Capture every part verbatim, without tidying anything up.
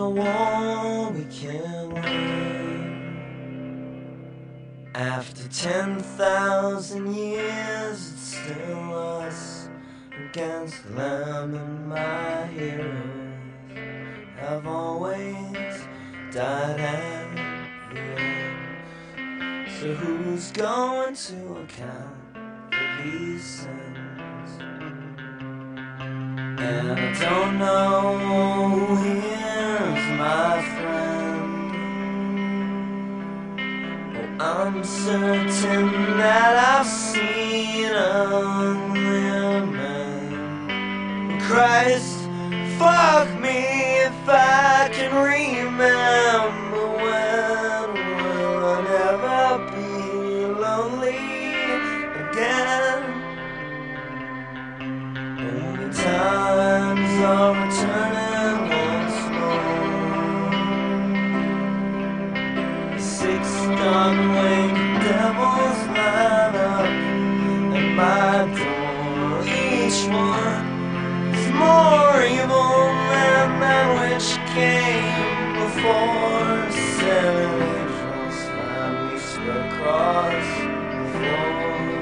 a war we can win. After ten thousand years, it's still us against them, and my heroes have always died at the end. So who's going to account for these sins? And I don't know who here's my friend. Oh, I'm certain that I've seen uglier men. Christ, fuck me if I can remember when will I never be lonely again. Only times are returning once more. Six dark-winged devils line up at my door. Each one is more evil than that which came before. Seven angels finally spread across the floor.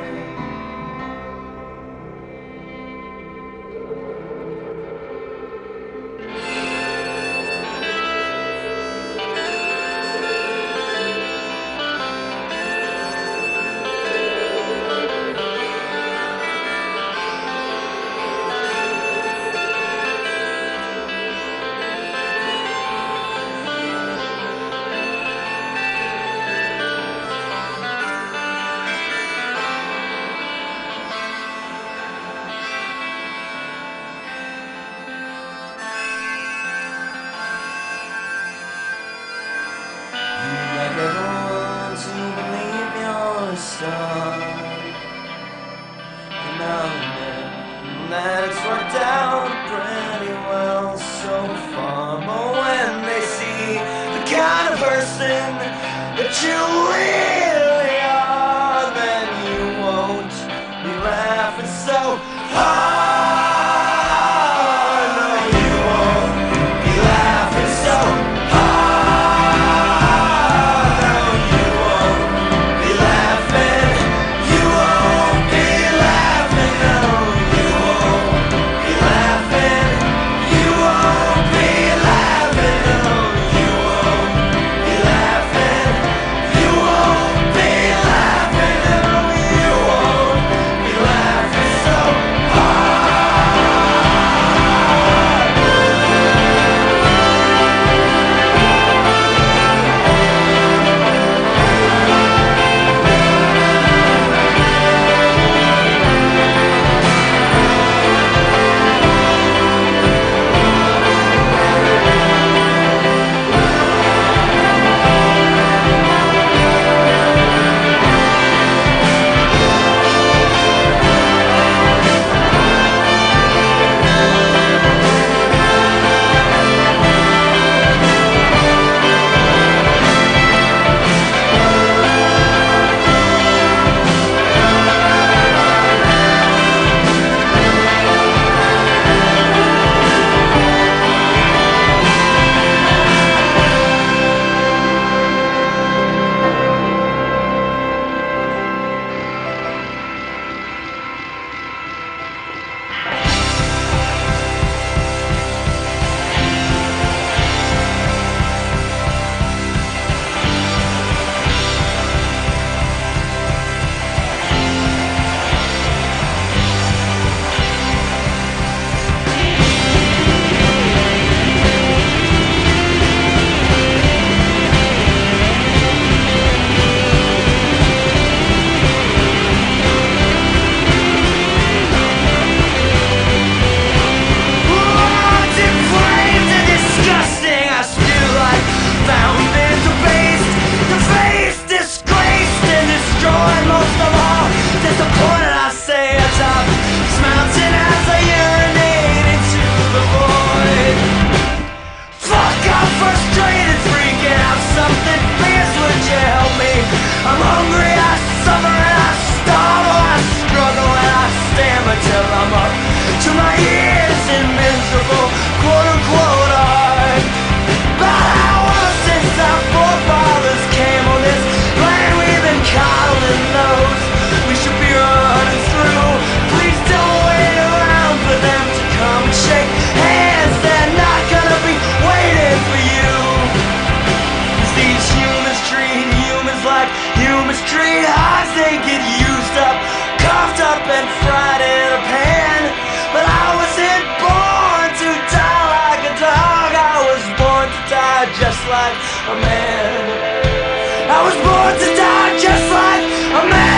Everyone to believe you're a star, and now that it's worked out pretty well so far. But when they see the kind of person that you really are, then you won't be laughing so hard. No, you won't be laughing so hard. You won't like a man. I was born to die just like a man.